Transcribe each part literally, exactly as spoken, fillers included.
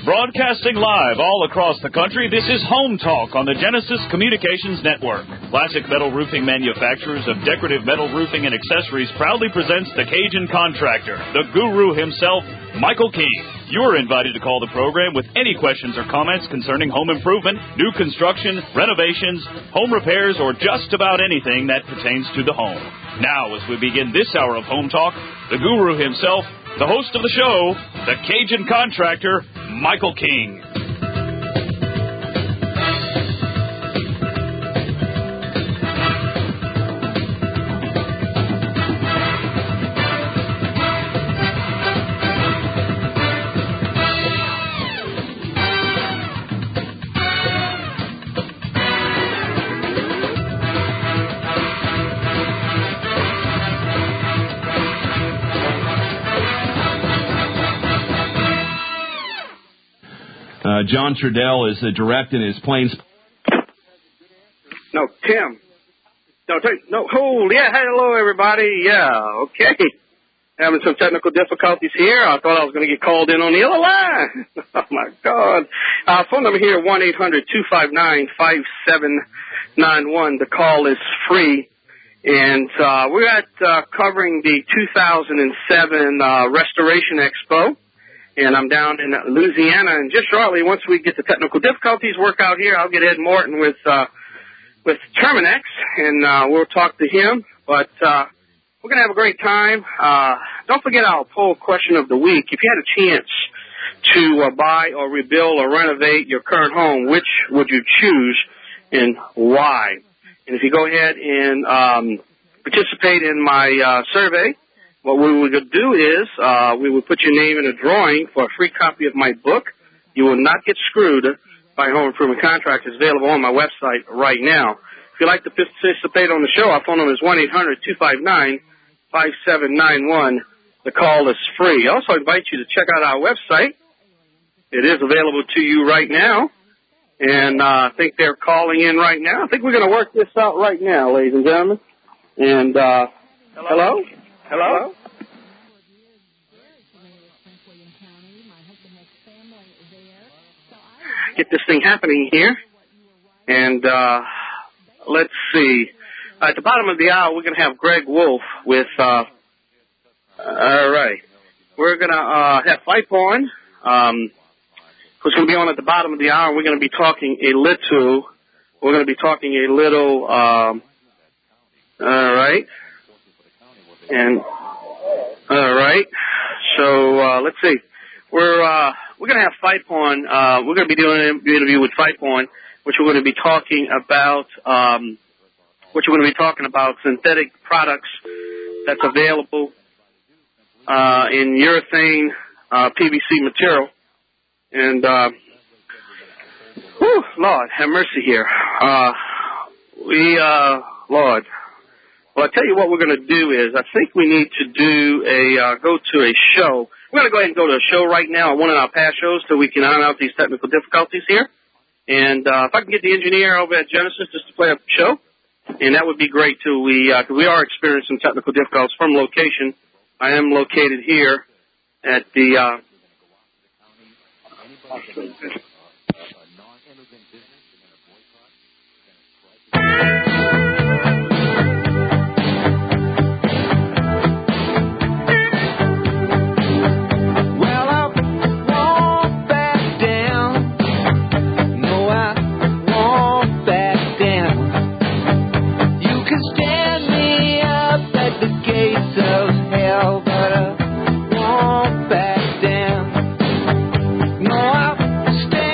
Broadcasting live all across the country, this is Home Talk on the Genesis Communications Network. Classic Metal Roofing Manufacturers of Decorative Metal Roofing and Accessories proudly presents the Cajun Contractor, the guru himself, Michael King. You're invited to call the program with any questions or comments concerning home improvement, new construction, renovations, home repairs, or just about anything that pertains to the home. Now, as we begin this hour of Home Talk, the guru himself, the host of the show, the Cajun Contractor, Michael King. Uh, John Trudell is uh, directing his planes. No, Tim. No, no, hold. Yeah, hello, everybody. Yeah, okay. Having some technical difficulties here. I thought I was going to get called in on the other line. Oh, my God. Uh, phone number here, one eight hundred two five nine five seven nine one. The call is free. And uh, we're at uh, covering the two thousand seven uh, Restoration Expo. And I'm down in Louisiana, and just shortly, once we get the technical difficulties work out here, I'll get Ed Morton with uh, with Terminex, and uh, we'll talk to him. But uh, we're going to have a great time. Uh, don't forget our poll question of the week. If you had a chance to uh, buy or rebuild or renovate your current home, which would you choose and why? And if you go ahead and um, participate in my uh, survey, what we would do is uh, we would put your name in a drawing for a free copy of my book. You will not get screwed by Home Improvement Contractors. It's available on my website right now. If you'd like to participate on the show, our phone number is one eight hundred two five nine five seven nine one. The call is free. I also invite you to check out our website. It is available to you right now. And uh, I think they're calling in right now. I think we're going to work this out right now, ladies and gentlemen. And uh, hello? Hello? Hello? Get this thing happening here. And uh, let's see. At the bottom of the hour, we're going to have Greg Wolf with, uh, all right. We're going to uh, have Fight Porn, um, who's going to be on at the bottom of the hour. We're going to be talking a little, we're going to be talking a little, um, all right. And, all right, so uh, let's see. We're uh, we're going to have Fight Porn. Uh, we're going to be doing an interview with Fight Porn, which we're going to be talking about, um, which we're going to be talking about synthetic products that's available uh, in urethane, uh, P V C material. And, uh, whew, Lord, have mercy here. Uh, we, uh, Lord. Well, I'll tell you what we're going to do is I think we need to do a, uh, go to a show. We're going to go ahead and go to a show right now, one of our past shows, so we can iron out these technical difficulties here. And uh, if I can get the engineer over at Genesis just to play up the show, and that would be great, too. We, uh, cause we are experiencing technical difficulties from location. I am located here at the... Uh, But I won't back down. No, I'll stand.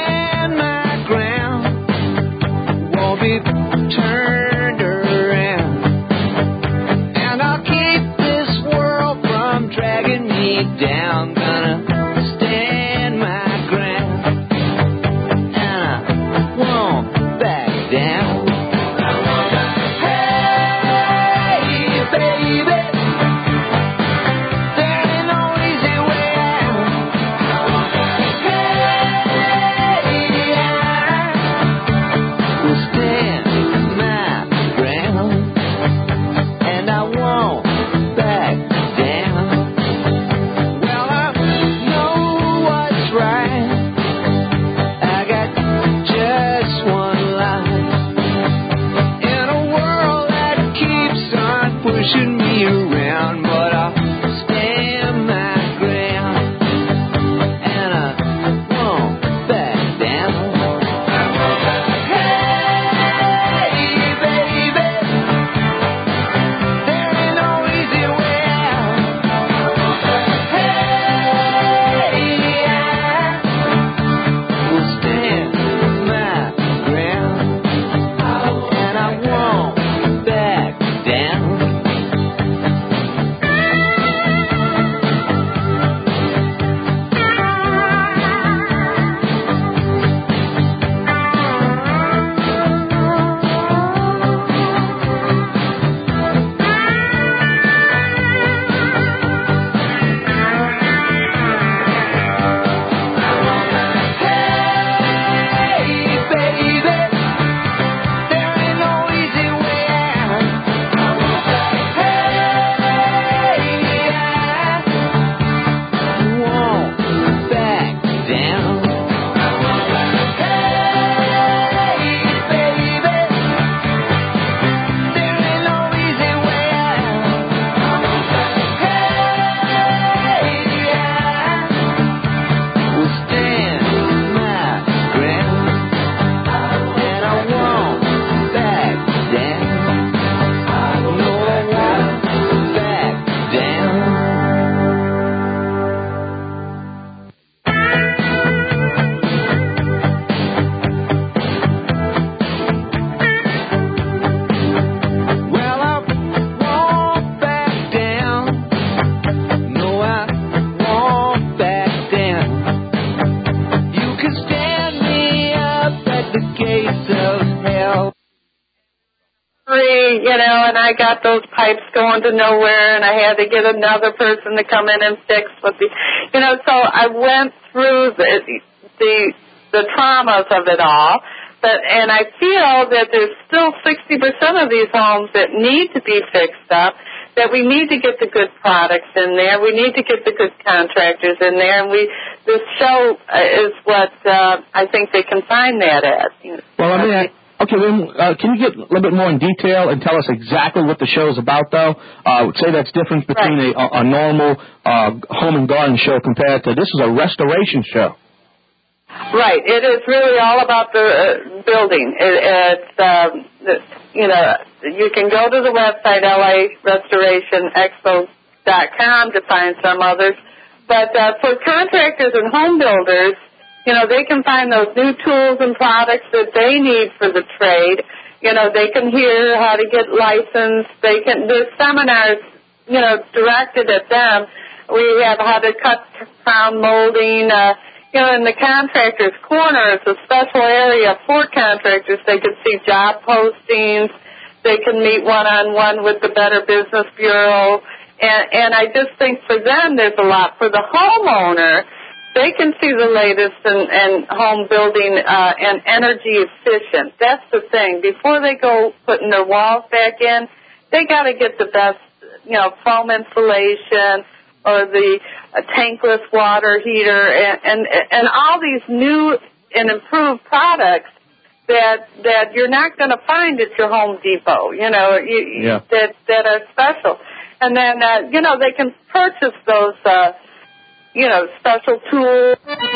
me, you know, and I got those pipes going to nowhere, and I had to get another person to come in and fix what the, you know, so I went through the the, the traumas of it all. But, and I feel that there's still sixty percent of these homes that need to be fixed up, that we need to get the good products in there. We need to get the good contractors in there. And we, this show is what uh, I think they can find that at. Well, I mean, I, okay, well, uh, can you get a little bit more in detail and tell us exactly what the show is about, though? Uh, say that's different between right. a, a normal uh, home and garden show compared to this is a restoration show. Right. It is really all about the uh, building. It, it's, um, you know, you can go to the website, L A Restoration Expo dot com, to find some others. But uh, for contractors and home builders, you know, they can find those new tools and products that they need for the trade. You know, they can hear how to get licensed. They can, there's seminars, you know, directed at them. We have how to cut crown molding, uh, you know, in the contractor's corner, it's a special area for contractors. They can see job postings. They can meet one-on-one with the Better Business Bureau. And, and I just think for them there's a lot. For the homeowner, they can see the latest in, in home building uh, and energy efficient. That's the thing. Before they go putting their walls back in, they got to get the best, you know, foam insulation, or the uh, tankless water heater, and, and and all these new and improved products that that you're not going to find at your Home Depot, you know, you, yeah. that that are special. And then, uh, you know, they can purchase those, uh, you know, special tools.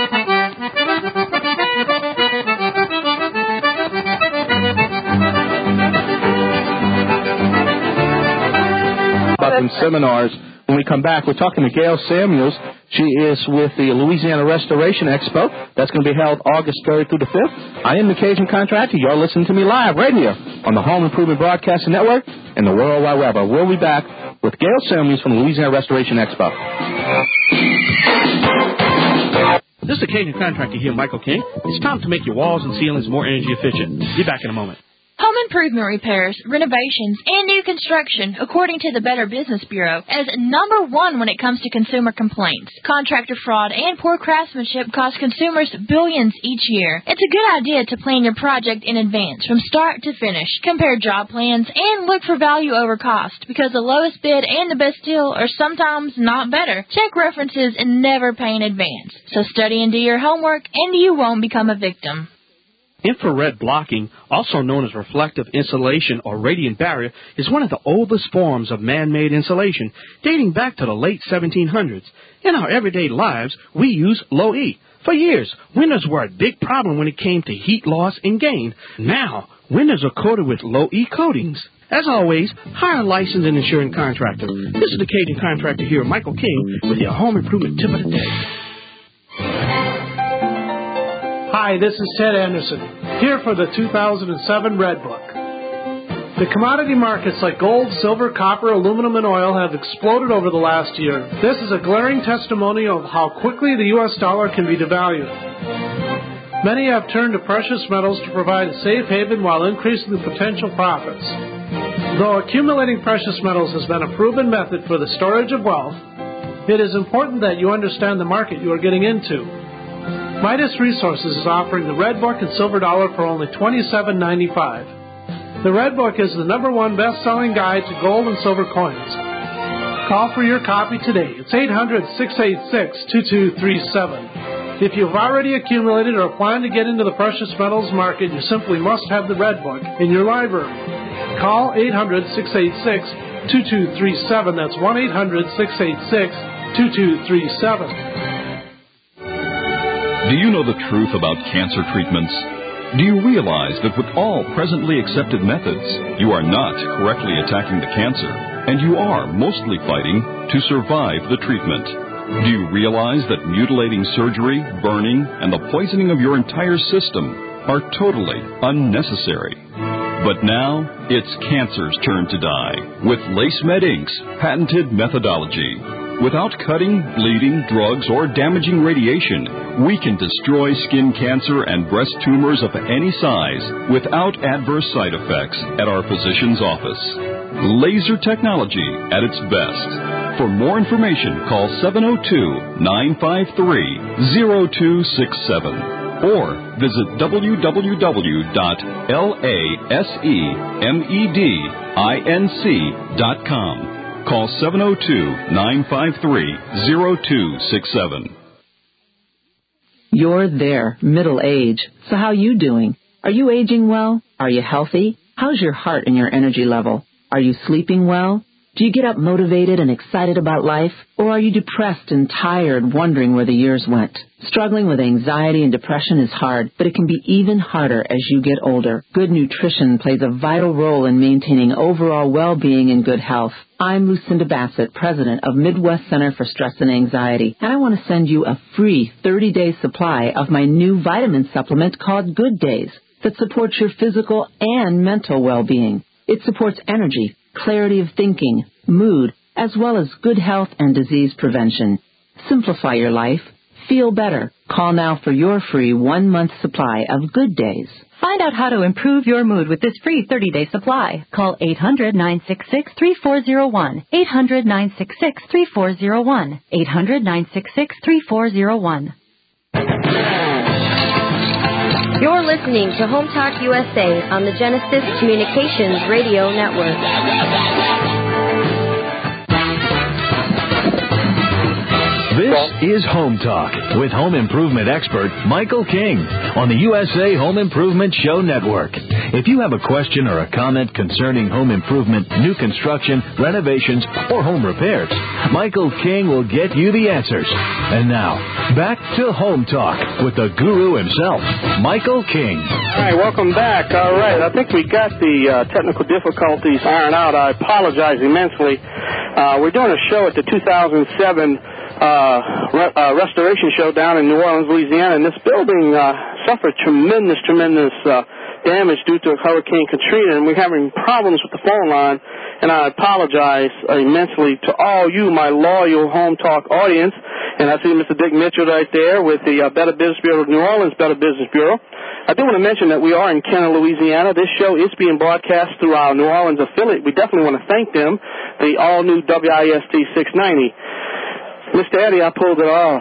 About them seminars. When we come back, we're talking to Gail Samuels. She is with the Louisiana Restoration Expo. That's going to be held August third through the fifth. I am the Cajun Contractor. You're listening to me live right here on the Home Improvement Broadcasting Network and the World Wide Web. We'll be back with Gail Samuels from the Louisiana Restoration Expo. This is the Cajun Contractor here, Michael King. It's time to make your walls and ceilings more energy efficient. Be back in a moment. Home improvement repairs, renovations, and new construction, according to the Better Business Bureau, is number one when it comes to consumer complaints. Contractor fraud and poor craftsmanship cost consumers billions each year. It's a good idea to plan your project in advance, from start to finish. Compare job plans and look for value over cost, because the lowest bid and the best deal are sometimes not better. Check references and never pay in advance. So study and do your homework, and you won't become a victim. Infrared blocking, also known as reflective insulation or radiant barrier, is one of the oldest forms of man-made insulation, dating back to the late seventeen hundreds. In our everyday lives, we use low E. For years, windows were a big problem when it came to heat loss and gain. Now, windows are coated with low E coatings. As always, hire a licensed and insured contractor. This is the Cajun Contractor here, Michael King, with your home improvement tip of the day. Hi, this is Ted Anderson, here for the two thousand seven Red Book. The commodity markets like gold, silver, copper, aluminum, and oil have exploded over the last year. This is a glaring testimony of how quickly the U S dollar can be devalued. Many have turned to precious metals to provide a safe haven while increasing the potential profits. Though accumulating precious metals has been a proven method for the storage of wealth, it is important that you understand the market you are getting into. Midas Resources is offering the Red Book and Silver Dollar for only twenty-seven ninety-five. The Red Book is the number one best-selling guide to gold and silver coins. Call for your copy today. It's eight hundred, six eight six, two two three seven. If you've already accumulated or plan to get into the precious metals market, you simply must have the Red Book in your library. Call eight hundred, six eight six, two two three seven. That's one eight hundred, six eight six, two two three seven. Do you know the truth about cancer treatments? Do you realize that with all presently accepted methods, you are not correctly attacking the cancer, and you are mostly fighting to survive the treatment? Do you realize that mutilating surgery, burning, and the poisoning of your entire system are totally unnecessary? But now, it's cancer's turn to die with LaceMed Incorporated's patented methodology. Without cutting, bleeding, drugs, or damaging radiation, we can destroy skin cancer and breast tumors of any size without adverse side effects at our physician's office. Laser technology at its best. For more information, call seven oh two, nine five three, oh two six seven or visit w w w dot lasermedinc dot com. Call seven oh two, nine five three, oh two six seven. You're there, middle age. So how you doing? Are you aging well? Are you healthy? How's your heart and your energy level? Are you sleeping well? Do you get up motivated and excited about life? Or are you depressed and tired, wondering where the years went? Struggling with anxiety and depression is hard, but it can be even harder as you get older. Good nutrition plays a vital role in maintaining overall well-being and good health. I'm Lucinda Bassett, president of Midwest Center for Stress and Anxiety, and I want to send you a free thirty-day supply of my new vitamin supplement called Good Days that supports your physical and mental well-being. It supports energy, clarity of thinking, mood, as well as good health and disease prevention. Simplify your life. Feel better. Call now for your free one-month supply of Good Days. Find out how to improve your mood with this free thirty-day supply. Call eight hundred, nine six six, three four zero one. eight hundred, nine six six, three four zero one. eight hundred, nine six six, three four zero one. You're listening to Home Talk U S A on the Genesis Communications Radio Network. This is Home Talk with home improvement expert Michael King on the U S A Home Improvement Show Network. If you have a question or a comment concerning home improvement, new construction, renovations, or home repairs, Michael King will get you the answers. And now, back to Home Talk with the guru himself, Michael King. All right, welcome back. All right, I think we got the uh, technical difficulties ironed out. I apologize immensely. Uh, we're doing a show at the two thousand seven Uh, re- uh, restoration show down in New Orleans, Louisiana, and this building uh, suffered tremendous, tremendous uh, damage due to Hurricane Katrina, and we're having problems with the phone line, and I apologize uh, immensely to all you, my loyal Home Talk audience, and I see Mister Dick Mitchell right there with the uh, Better Business Bureau of New Orleans Better Business Bureau. I do want to mention that we are in Kenner, Louisiana. This show is being broadcast through our New Orleans affiliate. We definitely want to thank them, the all-new W I S T six ninety. Mister Eddie, I pulled it off.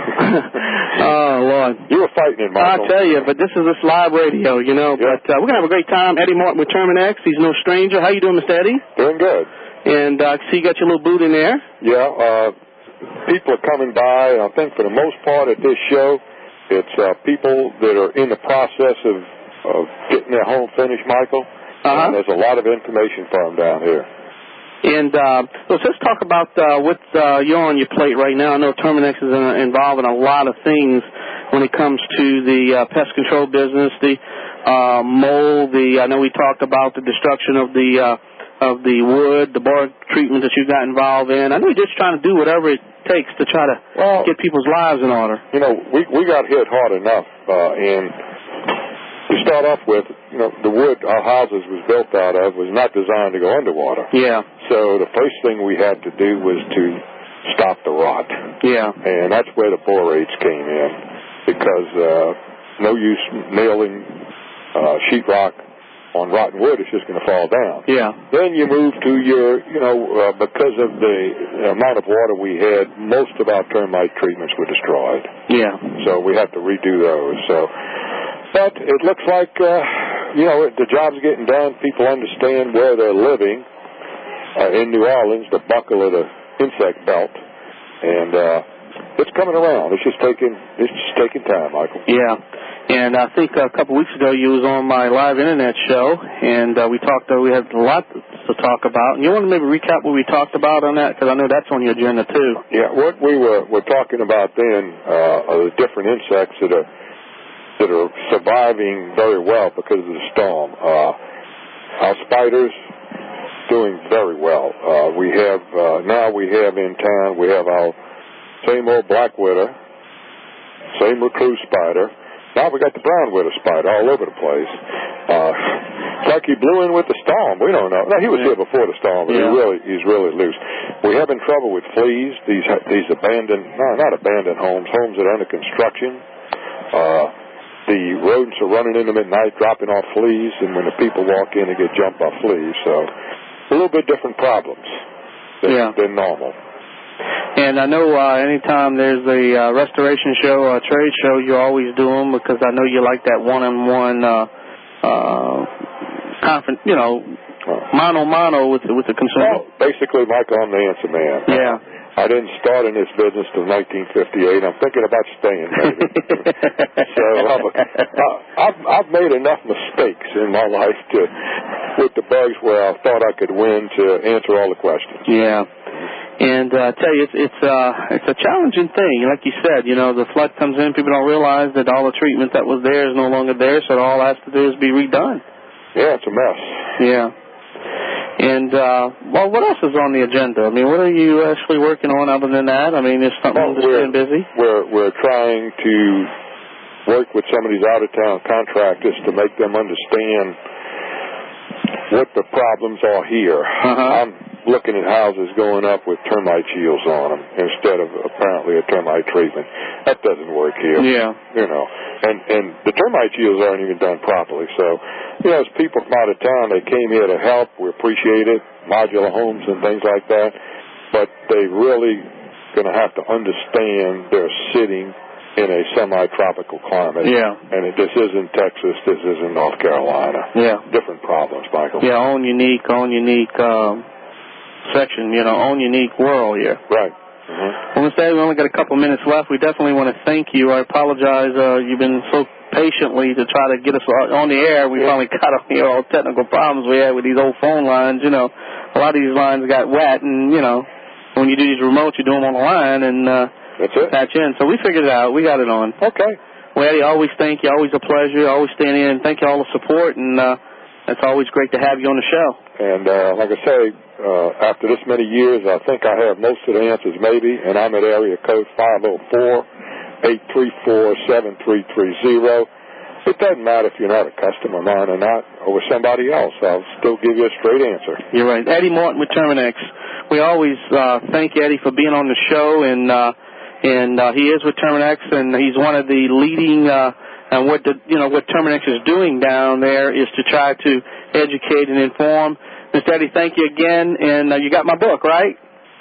Oh, Lord. You were fighting it, Michael. I'll tell you, but this is this live radio, you know. Yep. But uh, we're going to have a great time. Eddie Martin with Terminex. He's no stranger. How you doing, Mister Eddie? Doing good. And I uh, see you got your little booth in there. Yeah. Uh, people are coming by. I think for the most part at this show, it's uh, people that are in the process of, of getting their home finished, Michael. Uh-huh. And there's a lot of information for them down here. And uh, so let's talk about uh, what's uh, you're on your plate right now. I know Terminex is in, involved in a lot of things when it comes to the uh, pest control business, the uh, mold. The I know we talked about the destruction of the uh, of the wood, the bark treatment that you got involved in. I know you're just trying to do whatever it takes to try to well, get people's lives in order. You know, we we got hit hard enough, uh, and to start off with, you know, the wood our houses was built out of was not designed to go underwater. Yeah. So the first thing we had to do was to stop the rot. Yeah. And that's where the borates came in, because uh, no use nailing uh, sheetrock on rotten wood, it's just going to fall down. Yeah. Then you move to your, you know, uh, because of the amount of water we had, most of our termite treatments were destroyed. Yeah. So we had to redo those. So. But it looks like, uh, you know, the job's getting done. People understand where they're living uh, in New Orleans, the buckle of the insect belt, and uh, it's coming around. It's just taking it's just taking time, Michael. Yeah, and I think a couple weeks ago you was on my live internet show, and uh, we talked. Uh, we had a lot to talk about. And you want to maybe recap what we talked about on that, because I know that's on your agenda too. Yeah, what we were were talking about then uh, are the different insects that are. that are surviving very well because of the storm. Uh, our spiders doing very well. Uh, we have, uh, now we have in town, we have our same old black widow, same recluse spider. Now we got the brown widow spider all over the place. Uh, It's like he blew in with the storm. We don't know. No, he was Yeah. here before the storm, but Yeah. he really, he's really loose. We're having trouble with fleas. These these abandoned, no, not abandoned homes, homes that are under construction. Uh, the rodents are running in them at night, dropping off fleas, and when the people walk in, they get jumped by fleas. So a little bit different problems than, Yeah. than normal. And I know uh, anytime there's a uh, restoration show or a trade show, you always do them because I know you like that one-on-one uh, uh, conference, you know, mano-mano with the, with the consumer. Well, basically, Michael, I'm the answer man. Yeah. I didn't start in this business till nineteen fifty-eight. I'm thinking about staying, maybe. so I'm a, I, I've, I've made enough mistakes in my life to, with the bugs where I thought I could win to answer all the questions. Yeah. And uh, I tell you, it's it's, uh, it's a challenging thing. Like you said, you know, the flood comes in, people don't realize that all the treatment that was there is no longer there, so all it has to do is be redone. Yeah, it's a mess. Yeah. And, uh, well, what else is on the agenda? I mean, what are you actually working on other than that? I mean, is something Well, that's we're, been busy? We're, we're trying to work with some of these out-of-town contractors to make them understand what the problems are here. Uh-huh. I'm looking at houses going up with termite shields on them instead of apparently a termite treatment. That doesn't work here. Yeah. You know, and, and the termite shields aren't even done properly. So, you know, as people from out of town, they came here to help. We appreciate it, modular homes and things like that. But they really going to have to understand they're sitting in a semi-tropical climate. Yeah. And it, this isn't Texas. This isn't North Carolina. Yeah. Different problems, Michael. Yeah, own unique, own unique um, section, you know, own unique world here. Right. Mm-hmm. Well, Mister Eddie, we only got a couple minutes left. We definitely want to thank you. I apologize. Uh, you've been so patiently to try to get us on the air. We yeah. finally got on the all technical problems we had with these old phone lines. You know, a lot of these lines got wet, and, you know, when you do these remotes, you do them on the line, and uh, that's it. Patch in. So we figured it out. We got it on. Okay. Well, Eddie, always thank you. Always a pleasure. Always staying in. Thank you all the support, and uh, it's always great to have you on the show. And uh, like I say, uh, after this many years, I think I have most of the answers maybe, and I'm at area code five oh four, eight three four, seven three three zero. It doesn't matter if you're not a customer of mine or not, or with somebody else. I'll still give you a straight answer. You're right. Eddie Morton with Terminex. We always uh, thank Eddie for being on the show, and uh, and uh, he is with Terminex, and he's one of the leading. Uh, and what the you know what Terminex is doing down there is to try to educate and inform. Mister Eddie, thank you again, and uh, you got my book, right?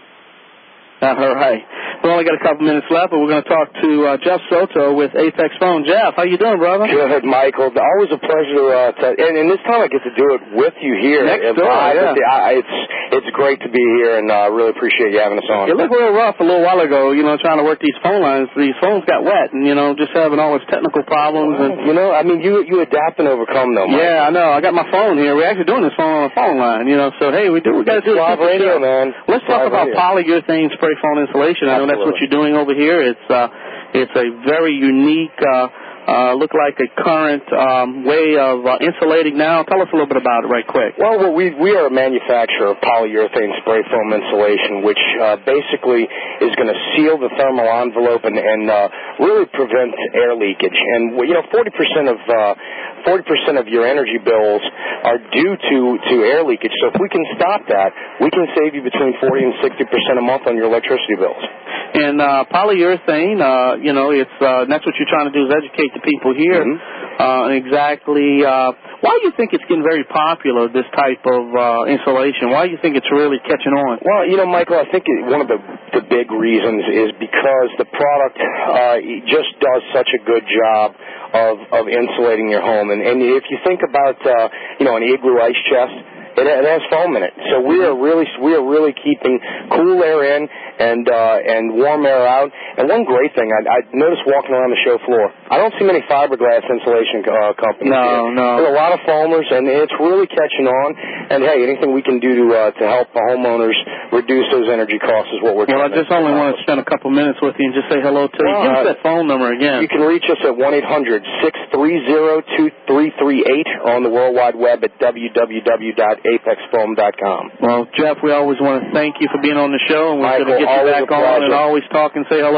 All right. We only got a couple minutes left, but we're going to talk to uh, Jeff Soto with Apex Phone. Jeff, how you doing, brother? Good, Michael. Always a pleasure. Uh, to, and, and this time I get to do it with you here. Next door, uh, yeah. I, it's it's great to be here, and I uh, really appreciate you having us on. You looked real rough a little while ago, you know, trying to work these phone lines. These phones got wet, and, you know, just having all these technical problems. Well, and you know, I mean, you you adapt and overcome, though, Michael. Yeah, I know. I got my phone here. We're actually doing this phone on a phone line, you know, so, hey, we do. We got to do Live radio, man. Let's talk Live about radio. polyurethane spray foam insulation. I know that's what you're doing over here. It's uh, it's a very unique, uh, uh, look like a current um, way of uh, insulating now. Tell us a little bit about it right quick. Well, well we we are a manufacturer of polyurethane spray foam insulation, which uh, basically is going to seal the thermal envelope and, and uh, really prevent air leakage. And, you know, forty percent of uh, forty percent of your energy bills are due to, to air leakage. So if we can stop that, we can save you between forty and sixty percent a month on your electricity bills. And uh, polyurethane, uh, you know, it's uh, that's what you're trying to do is educate the people here. Mm-hmm. uh, exactly. Uh, why do you think it's getting very popular, this type of uh, insulation? Why do you think it's really catching on? Well, you know, Michael, I think it, one of the, the big reasons is because the product uh, just does such a good job of, of insulating your home. And, and if you think about, uh, you know, an igloo ice chest, It, it has foam in it, so we are really we are really keeping cool air in and uh, and warm air out. And one great thing I, I noticed walking around the show floor, I don't see many fiberglass insulation uh, companies. No, here. no. There's a lot of foamers, and it's really catching on. And hey, anything we can do to uh, to help the homeowners reduce those energy costs is what we're well, trying to do. Well, I just only want to spend a couple minutes with you and just say hello to you. Well, Give us uh, that phone number again. You can reach us at one eight hundred six three zero two three three eight or on the World Wide Web at w w w dot apex foam dot com. Well, Jeff, we always want to thank you for being on the show, and we're Michael, going to get you always back a on pleasure. and always talk and say hello.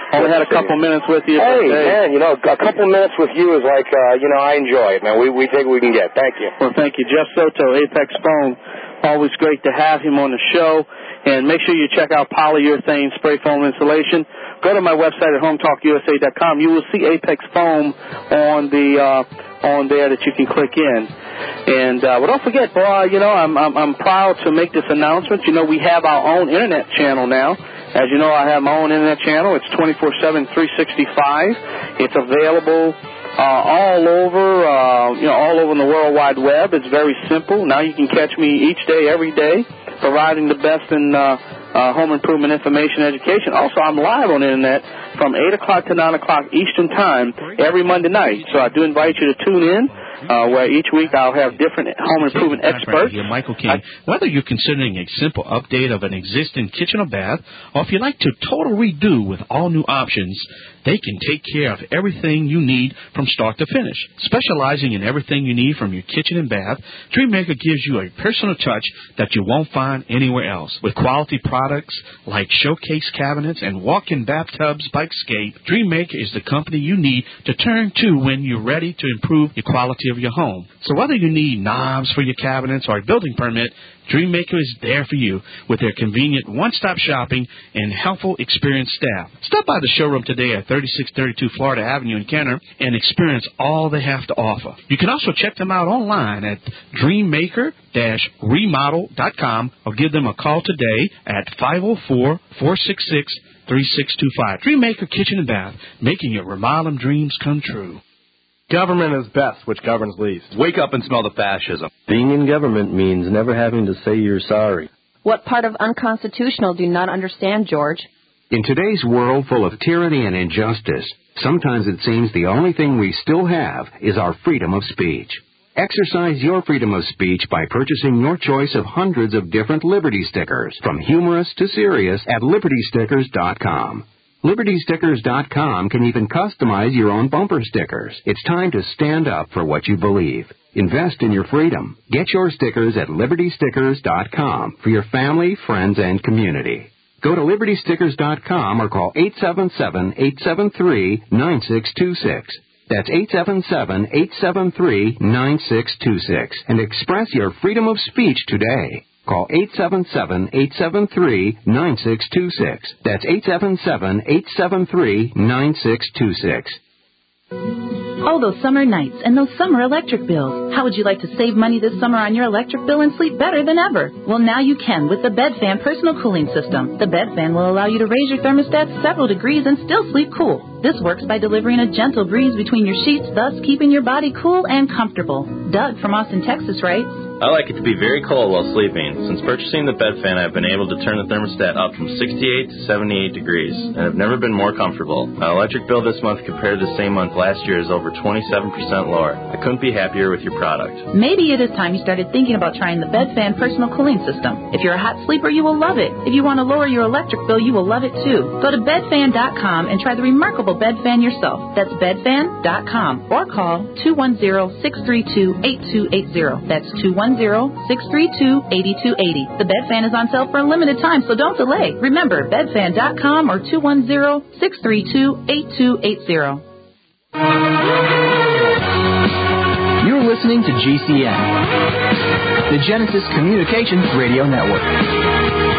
Only had a couple minutes with you. Hey, but, hey, man, you know, a couple minutes with you is like, uh, you know, I enjoy it, man. We we take what we can get. Thank you. Well, thank you. Jeff Soto, Apex Foam. Always great to have him on the show. And make sure you check out polyurethane spray foam insulation. Go to my website at home talk U S A dot com. You will see Apex Foam on the uh, on there that you can click in. And uh, well, don't forget, boy, you know, I'm, I'm I'm proud to make this announcement. You know, we have our own internet channel now. As you know, I have my own internet channel. It's twenty-four seven, three sixty-five. It's available uh, all over, uh, you know, all over the World Wide Web. It's very simple. Now you can catch me each day, every day, providing the best in uh, uh, home improvement information and education. Also, I'm live on the internet from eight o'clock to nine o'clock Eastern Time every Monday night. So I do invite you to tune in. Uh, where each week I'll have different home improvement experts. Here, Michael King. Whether you're considering a simple update of an existing kitchen or bath, or if you'd like to total redo with all new options, they can take care of everything you need from start to finish. Specializing in everything you need from your kitchen and bath, Dreammaker gives you a personal touch that you won't find anywhere else. With quality products like showcase cabinets and walk-in bathtubs by Escape, Dreammaker is the company you need to turn to when you're ready to improve the quality of your home. So whether you need knobs for your cabinets or a building permit, Dreammaker is there for you with their convenient one-stop shopping and helpful, experienced staff. Stop by the showroom today at thirty-six thirty-two Florida Avenue in Kenner and experience all they have to offer. You can also check them out online at dreammaker dash remodel dot com or give them a call today at five oh four, four six six, three six two five. Dreammaker Kitchen and Bath, making your remodeling dreams come true. Government is best, which governs least. Wake up and smell the fascism. Being in government means never having to say you're sorry. What part of unconstitutional do you not understand, George? In today's world full of tyranny and injustice, sometimes it seems the only thing we still have is our freedom of speech. Exercise your freedom of speech by purchasing your choice of hundreds of different Liberty stickers, from humorous to serious, at liberty stickers dot com. liberty stickers dot com can even customize your own bumper stickers. It's time to stand up for what you believe. Invest in your freedom. Get your stickers at liberty stickers dot com for your family, friends, and community. Go to liberty stickers dot com or call eight seven seven, eight seven three, nine six two six. That's eight seven seven, eight seven three, nine six two six and express your freedom of speech today. Call eight seven seven, eight seven three, nine six two six. That's eight seven seven, eight seven three, nine six two six. Oh, those summer nights and those summer electric bills. How would you like to save money this summer on your electric bill and sleep better than ever? Well, now you can with the BedFan Personal Cooling System. The BedFan will allow you to raise your thermostat several degrees and still sleep cool. This works by delivering a gentle breeze between your sheets, thus keeping your body cool and comfortable. Doug from Austin, Texas writes, I like it to be very cold while sleeping. Since purchasing the bed fan, I've been able to turn the thermostat up from sixty-eight to seventy-eight degrees, and I've never been more comfortable. My electric bill this month compared to the same month last year is over twenty-seven percent lower. I couldn't be happier with your product. Maybe it is time you started thinking about trying the BedFan Personal Cooling System. If you're a hot sleeper, you will love it. If you want to lower your electric bill, you will love it too. Go to bed fan dot com and try the remarkable BedFan yourself. That's bed fan dot com or call two one zero, six three two, eight two eight zero. That's two one zero, six three two, eight two eight zero. The BedFan is on sale for a limited time, so don't delay. Remember, bed fan dot com or two one zero, six three two, eight two eight zero. You're listening to G C N, the Genesis Communications Radio Network.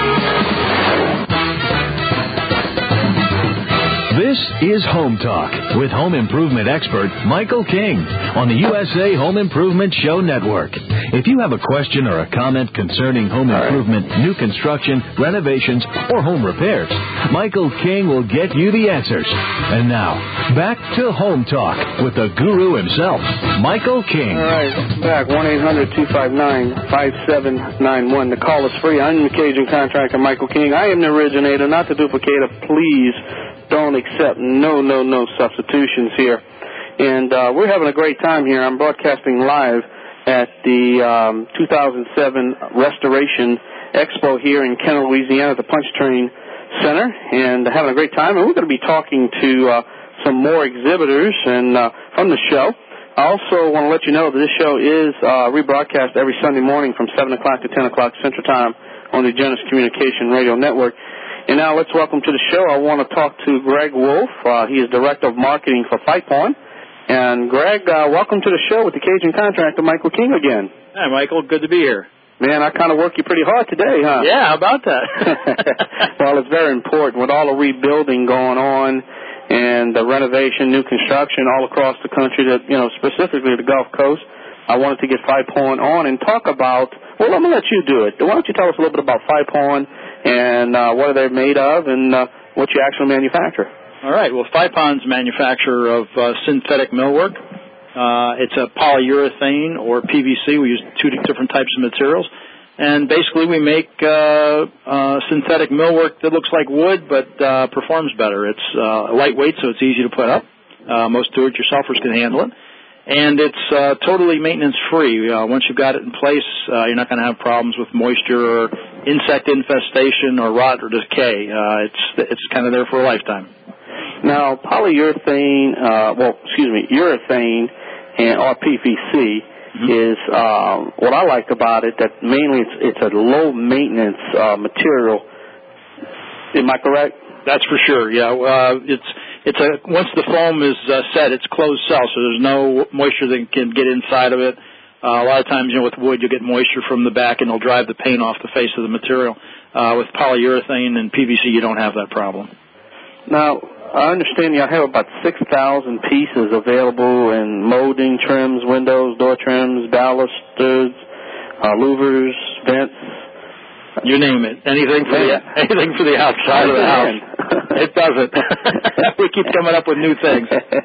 This is Home Talk with home improvement expert Michael King on the U S A Home Improvement Show Network. If you have a question or a comment concerning home improvement, new construction, renovations, or home repairs, Michael King will get you the answers. And now, back to Home Talk with the guru himself, Michael King. All right, back, one eight hundred, two five nine, five seven nine one. The call is free. I'm the Cajun contractor, Michael King. I am the originator, not the duplicator. Please don't accept no, no, no substitutions here. And uh, we're having a great time here. I'm broadcasting live at the um, two thousand seven Restoration Expo here in Kenner, Louisiana at the Punch Train Center, and having a great time. And we're going to be talking to uh, some more exhibitors and uh, from the show. I also want to let you know that this show is uh, rebroadcast every Sunday morning from seven o'clock to ten o'clock Central Time on the Genesis Communication Radio Network. And now let's welcome to the show. I want to talk to Greg Wolf. Uh, he is Director of Marketing for FightPoint. And, Greg, uh, welcome to the show with the Cajun contractor, Michael King, again. Hi, Michael. Good to be here. Man, I kind of work you pretty hard today, huh? Yeah, how about that? Well, it's very important. With all the rebuilding going on and the renovation, new construction all across the country, that you know, specifically the Gulf Coast, I wanted to get FightPoint on and talk about, well, I'm going to let you do it. Why don't you tell us a little bit about FightPoint and uh, what are they made of and uh, what you actually manufacture? All right. Well, FightPoint's manufacturer of uh, synthetic millwork. Uh, it's a polyurethane or P V C. We use two different types of materials. And basically we make uh, uh, synthetic millwork that looks like wood but uh, performs better. It's uh, lightweight, so it's easy to put up. Uh, most do-it-yourselfers can handle it. And it's uh, totally maintenance-free. Uh, once you've got it in place, uh, you're not going to have problems with moisture or insect infestation or rot or decay. Uh, it's it's kind of there for a lifetime. Now, polyurethane, uh, well, excuse me, urethane and or P V C mm-hmm. is um, what I like about it. That mainly it's, it's a low-maintenance uh, material. Am I correct? That's for sure. Yeah, uh, it's it's a once the foam is uh, set, it's closed cell, so there's no moisture that can get inside of it. Uh, a lot of times, you know, with wood, you get moisture from the back, and it'll drive the paint off the face of the material. Uh, with polyurethane and P V C, you don't have that problem. Now, I understand you have about six thousand pieces available in molding, trims, windows, door trims, balusters, uh, louvers, vents. You name it. Anything for the anything for the outside of the house. It doesn't. We keep coming up with new things.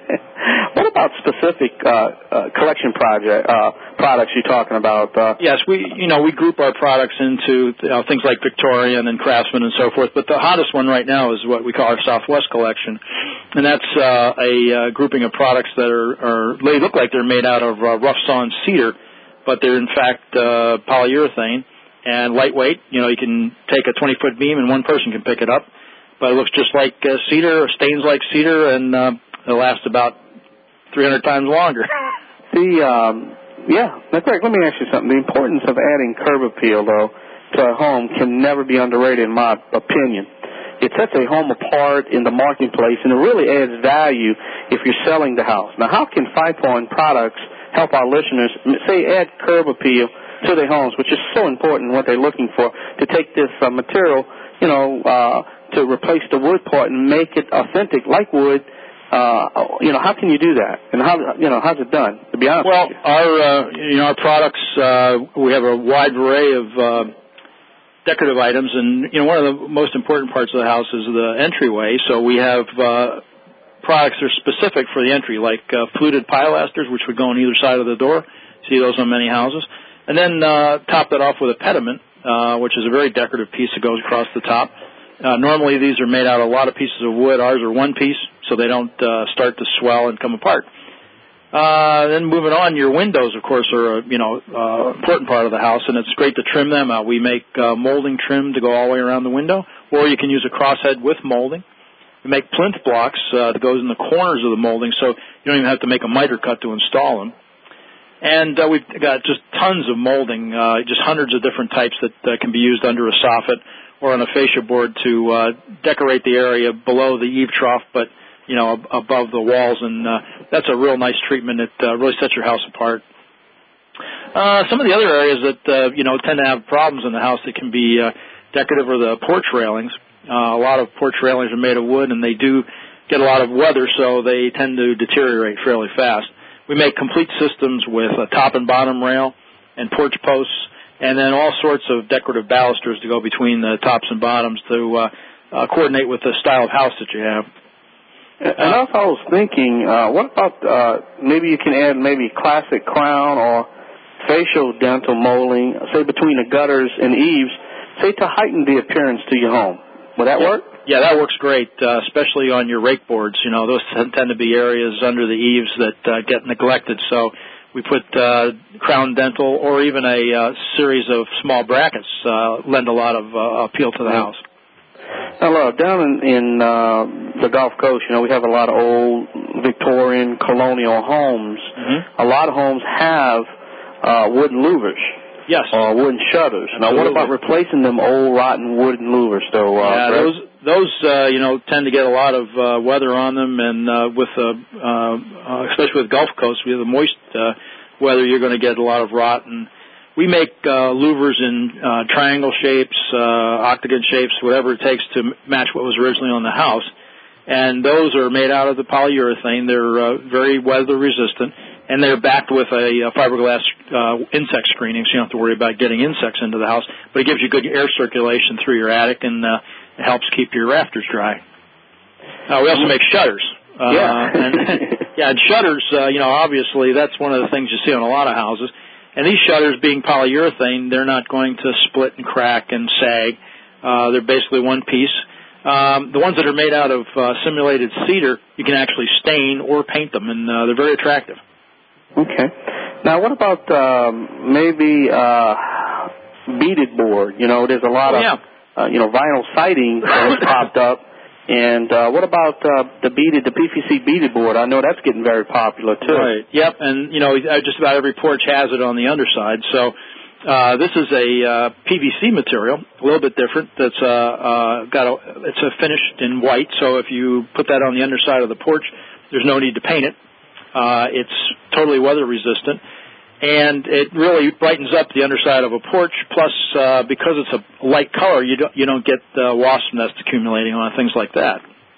What about specific uh, uh, collection project uh, products you're talking about? Uh, yes, we you know we group our products into uh, things like Victorian and Craftsman and so forth. But the hottest one right now is what we call our Southwest collection, and that's uh, a uh, grouping of products that are, are they look like they're made out of uh, rough sawn cedar, but they're in fact uh, polyurethane. And lightweight, you know, you can take a twenty-foot beam and one person can pick it up. But it looks just like uh, cedar, or stains like cedar, and uh, it'll last about three hundred times longer. The, um, yeah, that's right. Let me ask you something. The importance of adding curb appeal, though, to a home can never be underrated, in my opinion. It sets a home apart in the marketplace, and it really adds value if you're selling the house. Now, how can FightPoint products help our listeners, say, add curb appeal to their homes, which is so important, what they're looking for, to take this uh, material, you know, uh, to replace the wood part and make it authentic like wood. Uh, you know, how can you do that? And how, you know, how's it done, to be honest well, with you? Well, our, uh, you know, our products, uh, we have a wide array of uh, decorative items, and, you know, one of the most important parts of the house is the entryway. So we have uh, products that are specific for the entry, like uh, fluted pilasters, which would go on either side of the door. See those on many houses. And then uh, top that off with a pediment, uh, which is a very decorative piece that goes across the top. Uh, normally these are made out of a lot of pieces of wood. Ours are one piece, so they don't uh, start to swell and come apart. Uh, then moving on, your windows, of course, are a you know uh, important part of the house, and it's great to trim them out. We make uh, molding trim to go all the way around the window, or you can use a crosshead with molding. We make plinth blocks uh, that goes in the corners of the molding, so you don't even have to make a miter cut to install them. And uh, we've got just tons of molding, uh, just hundreds of different types that uh, can be used under a soffit or on a fascia board to uh, decorate the area below the eave trough, but, you know, ab- above the walls. And uh, that's a real nice treatment. It uh, really sets your house apart. Uh, some of the other areas that, uh, you know, tend to have problems in the house that can be uh, decorative are the porch railings. Uh, a lot of porch railings are made of wood, and they do get a lot of weather, so they tend to deteriorate fairly fast. We make complete systems with a top and bottom rail and porch posts, and then all sorts of decorative balusters to go between the tops and bottoms to uh, uh, coordinate with the style of house that you have. And also I was thinking, uh, what about uh, maybe you can add maybe classic crown or facial dental molding, say between the gutters and eaves, say to heighten the appearance to your home. Would that yeah. work? Yeah, that works great, uh, especially on your rake boards. You know, those tend to be areas under the eaves that uh, get neglected. So we put uh, crown dental or even a uh, series of small brackets uh, lend a lot of uh, appeal to the house. Now, look, down in, in uh, the Gulf Coast, you know, we have a lot of old Victorian colonial homes. Mm-hmm. A lot of homes have uh, wooden louvers. Yes. Or wooden shutters. Absolutely. Now, what about replacing them old rotten wooden louvers, though? Uh, yeah, Greg? those those, uh, you know, tend to get a lot of uh, weather on them, and uh, with, uh, uh, especially with Gulf Coast, we have the moist uh, weather, you're going to get a lot of rot. And we make uh, louvers in uh, triangle shapes, uh, octagon shapes, whatever it takes to match what was originally on the house. And those are made out of the polyurethane. They're uh, very weather resistant, and they're backed with a, a fiberglass uh, insect screening, so you don't have to worry about getting insects into the house. But it gives you good air circulation through your attic, and uh, it helps keep your rafters dry. Uh, we also make shutters. Uh, yeah. and, yeah, and shutters, uh, you know, obviously that's one of the things you see on a lot of houses. And these shutters, being polyurethane, they're not going to split and crack and sag. Uh, they're basically one piece. Um, the ones that are made out of uh, simulated cedar, you can actually stain or paint them, and uh, they're very attractive. Okay. Now, what about um, maybe uh, beaded board? You know, there's a lot oh, of, yeah. uh, you know, vinyl siding that has popped up. And uh, what about uh, the beaded, the P V C beaded board? I know that's getting very popular, too. Right. Yep, and, you know, just about every porch has it on the underside, so... Uh, this is a uh, P V C material, a little bit different. That's uh, uh, got a, it's a finished in white. So if you put that on the underside of the porch, there's no need to paint it. Uh, it's totally weather resistant, and it really brightens up the underside of a porch. Plus, uh, because it's a light color, you don't you don't get uh, wasp nests accumulating on it, things like that.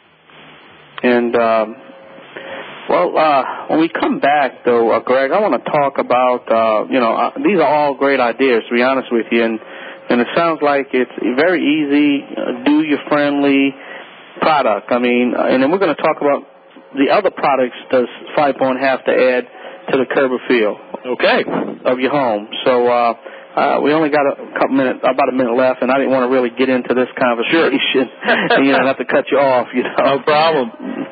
And um, well, uh, when we come back, though, uh, Greg, I want to talk about, uh, you know, uh, these are all great ideas, to be honest with you, and, and it sounds like it's a very easy, uh, do-you-friendly product. I mean, uh, and then we're going to talk about the other products does Five Point have to add to the curb appeal okay. of your home. So uh, uh, we only got a couple minutes, about a minute left, and I didn't want to really get into this conversation. and, you know, I have to cut you off, you know. No problem.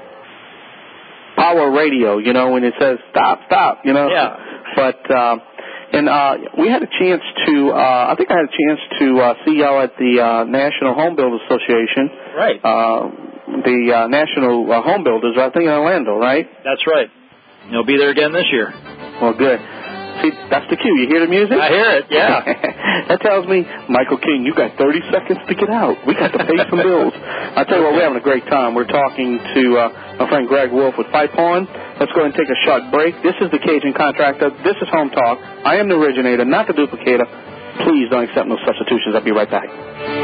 Power radio, you know, when it says stop, stop, you know. Yeah. But uh, and uh, we had a chance to, uh, I think I had a chance to uh, see y'all at the uh, National Home Builders Association. Right. Uh, the uh, National uh, Home Builders, I think in Orlando, right? That's right. You'll be there again this year. Well, good. See, that's the cue. You hear the music? I hear it, yeah. That tells me, Michael King, you got thirty seconds to get out. We got to pay some bills. I tell you what, we're having a great time. We're talking to uh, my friend Greg Wolf with Five Point. Let's go ahead and take a short break. This is the Cajun Contractor. This is Home Talk. I am the originator, not the duplicator. Please don't accept no substitutions. I'll be right back.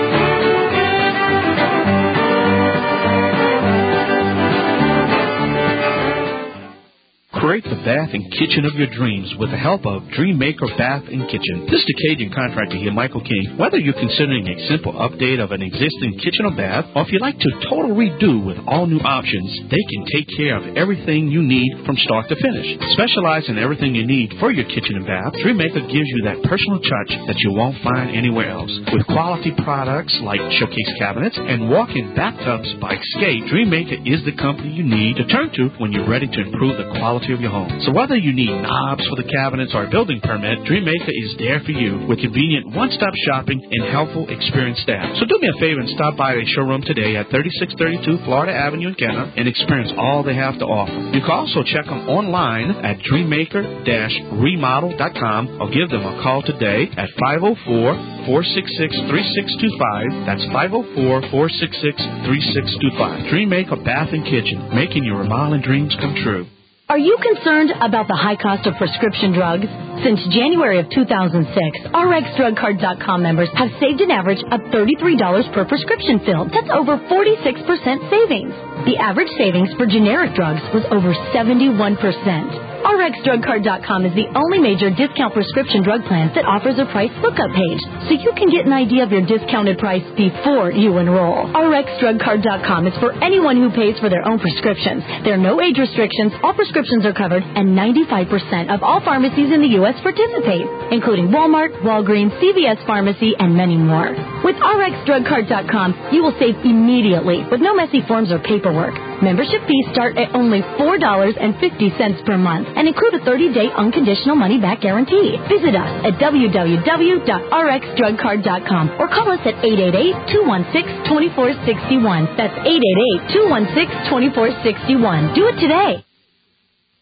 Create the bath and kitchen of your dreams with the help of Dream Maker Bath and Kitchen. This is the Cajun Contractor here, Michael King. Whether you're considering a simple update of an existing kitchen or bath, or if you'd like to total redo with all new options, they can take care of everything you need from start to finish. Specialize in everything you need for your kitchen and bath, Dream Maker gives you that personal touch that you won't find anywhere else. With quality products like showcase cabinets and walk-in bathtubs by Escape, Dream Maker is the company you need to turn to when you're ready to improve the quality of your home. So whether you need knobs for the cabinets or a building permit, Dreammaker is there for you with convenient one-stop shopping and helpful, experienced staff. So do me a favor and stop by their showroom today at thirty-six thirty-two Florida Avenue in Kenner and experience all they have to offer. You can also check them online at dreammaker dash remodel dot com or give them a call today at five oh four, four six six, three six two five. That's five oh four, four six six, three six two five. Dreammaker Bath and Kitchen, making your remodeling dreams come true. Are you concerned about the high cost of prescription drugs? Since January of two thousand six, R X Drug Card dot com members have saved an average of thirty-three dollars per prescription fill. That's over forty-six percent savings. The average savings for generic drugs was over seventy-one percent. R X Drug Card dot com is the only major discount prescription drug plan that offers a price lookup page, so you can get an idea of your discounted price before you enroll. R X Drug Card dot com is for anyone who pays for their own prescriptions. There are no age restrictions, all prescriptions are covered, and ninety-five percent of all pharmacies in the U S participate, including Walmart, Walgreens, C V S Pharmacy, and many more. With R X Drug Card dot com, you will save immediately with no messy forms or paperwork. Membership fees start at only four dollars and fifty cents per month and include a thirty-day unconditional money-back guarantee. Visit us at w w w dot r x drug card dot com or call us at eight eight eight, two one six, two four six one. That's eight eight eight, two one six, two four six one. Do it today.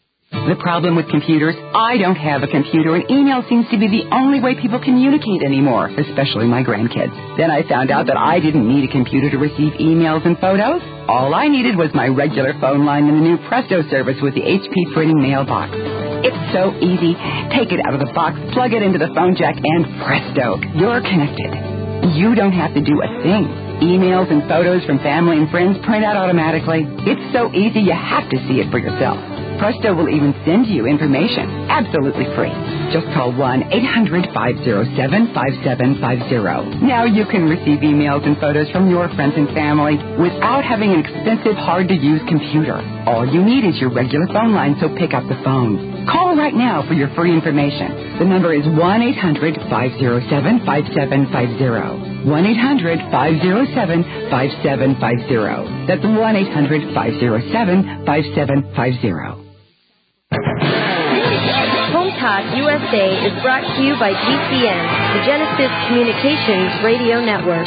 The problem with computers, I don't have a computer, and email seems to be the only way people communicate anymore, especially my grandkids. Then I found out that I didn't need a computer to receive emails and photos. All I needed was my regular phone line and the new Presto service with the H P printing mailbox. It's so easy. Take it out of the box, plug it into the phone jack, and presto, you're connected. You don't have to do a thing. Emails and photos from family and friends print out automatically. It's so easy you have to see it for yourself. Presto will even send you information, absolutely free. Just call one eight hundred five oh seven five seven five oh. Now you can receive emails and photos from your friends and family without having an expensive, hard-to-use computer. All you need is your regular phone line, so pick up the phone. Call right now for your free information. The number is one eight hundred five oh seven five seven five oh. one eight hundred five oh seven five seven five oh. That's one eight hundred five oh seven five seven five oh. Home Talk U S A is brought to you by G C N, the Genesis Communications Radio Network.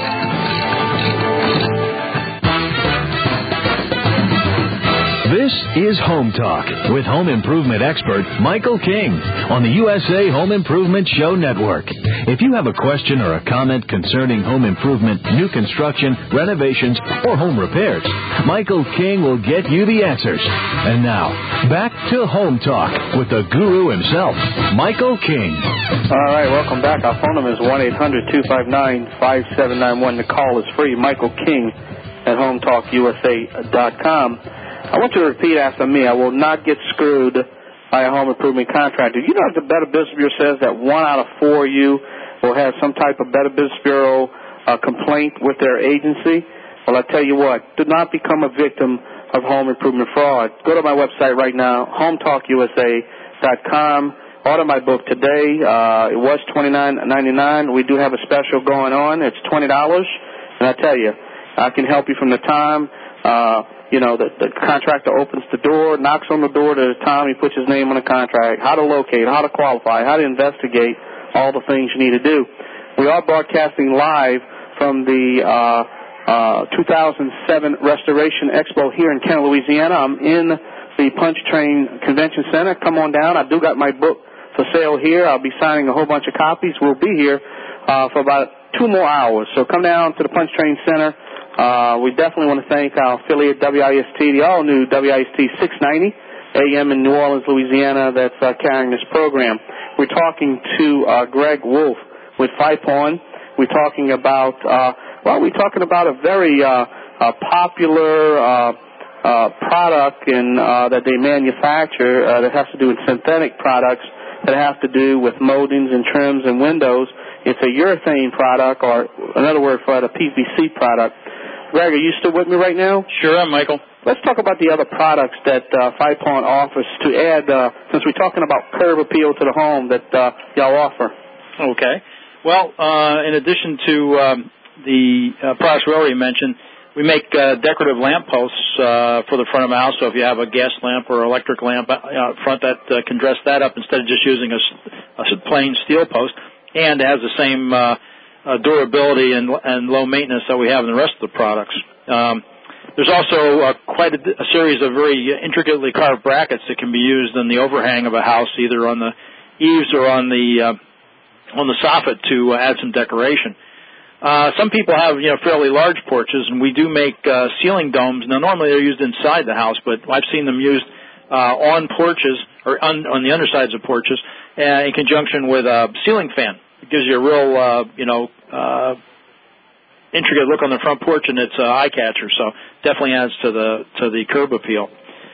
This is Home Talk with home improvement expert Michael King on the U S A Home Improvement Show Network. If you have a question or a comment concerning home improvement, new construction, renovations, or home repairs, Michael King will get you the answers. And now, back to Home Talk with the guru himself, Michael King. All right, welcome back. Our phone number is one eight hundred two five nine five seven nine one. The call is free. Michael King at home talk U S A dot com. I want you to repeat after me. I will not get screwed by a home improvement contractor. You know, the Better Business Bureau says that one out of four of you will have some type of Better Business Bureau uh, complaint with their agency. Well, I tell you what, do not become a victim of home improvement fraud. Go to my website right now, home talk U S A dot com. Order my book today. Uh, it was twenty-nine ninety-nine. We do have a special going on. It's twenty dollars. And I tell you, I can help you from the time uh, you know, the, the contractor opens the door, knocks on the door to the time he puts his name on the contract, how to locate, how to qualify, how to investigate, all the things you need to do. We are broadcasting live from the uh, uh, two thousand seven Restoration Expo here in Kenner, Louisiana. I'm in the Punch Train Convention Center. Come on down. I do got my book for sale here. I'll be signing a whole bunch of copies. We'll be here uh, for about two more hours. So come down to the Punch Train Center. Uh, we definitely want to thank our affiliate W I S T, the all-new W I S T six ninety A M in New Orleans, Louisiana, that's uh, carrying this program. We're talking to uh, Greg Wolf with Fipon. We're talking about, uh, well, we're talking about a very uh, uh, popular uh, uh, product in, uh, that they manufacture uh, that has to do with synthetic products that have to do with moldings and trims and windows. It's a urethane product, or another word for it, a P V C product. Greg, are you still with me right now? Sure am, Michael. Let's talk about the other products that uh, Fipon offers to add, uh, since we're talking about curb appeal to the home that uh, y'all offer. Okay. Well, uh, in addition to um, the uh, products we already mentioned, we make uh, decorative lamp posts uh, for the front of the house. So if you have a gas lamp or electric lamp out front, that uh, can dress that up instead of just using a, a plain steel post. And it has the same uh, uh, durability and, and low maintenance that we have in the rest of the products. Um, there's also uh, quite a, a series of very intricately carved brackets that can be used in the overhang of a house, either on the eaves or on the uh, on the soffit to uh, add some decoration. Uh, some people have, you know, fairly large porches, and we do make uh, ceiling domes. Now, normally they're used inside the house, but I've seen them used uh, on porches or on, on the undersides of porches uh, in conjunction with a ceiling fan. It gives you a real, uh, you know, uh, intricate look on the front porch, and it's an eye catcher. So definitely adds to the to the curb appeal.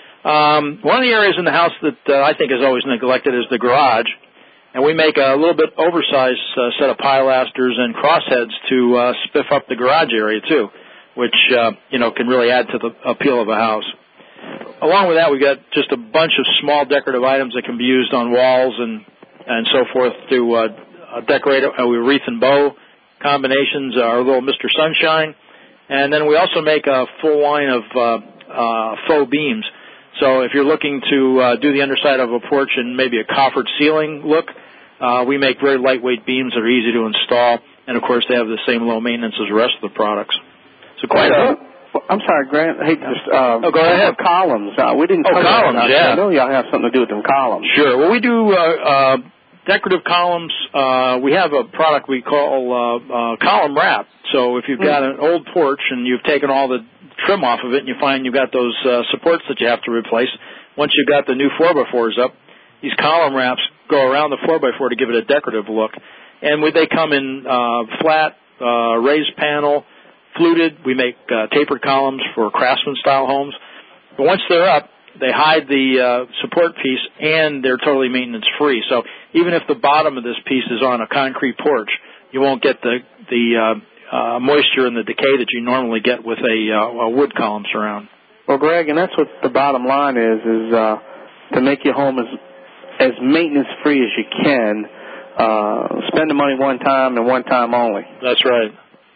Um, one of the areas in the house that uh, I think is always neglected is the garage. And we make a little bit oversized uh, set of pilasters and crossheads to uh, spiff up the garage area, too, which, uh, you know, can really add to the appeal of a house. Along with that, we've got just a bunch of small decorative items that can be used on walls and, and so forth to uh, decorate it. Uh, we wreath and bow combinations, our little Mister Sunshine. And then we also make a full line of uh, uh, faux beams. So if you're looking to uh, do the underside of a porch and maybe a coffered ceiling look, uh, we make very lightweight beams that are easy to install. And, of course, they have the same low maintenance as the rest of the products. So quite a... I'm sorry, Grant. Hey, just uh, oh, go ahead. Columns. Uh, we didn't. Oh, cover columns. That. Yeah. I know y'all have something to do with them columns. Sure. Well, we do uh, uh, decorative columns. Uh, we have a product we call uh, uh, column wrap. So if you've got an old porch and you've taken all the trim off of it, and you find you've got those uh, supports that you have to replace, once you've got the new four by fours up, these column wraps go around the four by four to give it a decorative look. And we, they come in uh, flat, uh, raised panel, fluted. We make uh, tapered columns for craftsman-style homes. But once they're up, they hide the uh, support piece, and they're totally maintenance-free. So even if the bottom of this piece is on a concrete porch, you won't get the the uh, uh, moisture and the decay that you normally get with a, uh, a wood column surround. Well, Greg, and that's what the bottom line is, is uh, to make your home as, as maintenance-free as you can. Uh, spend the money one time and one time only. That's right.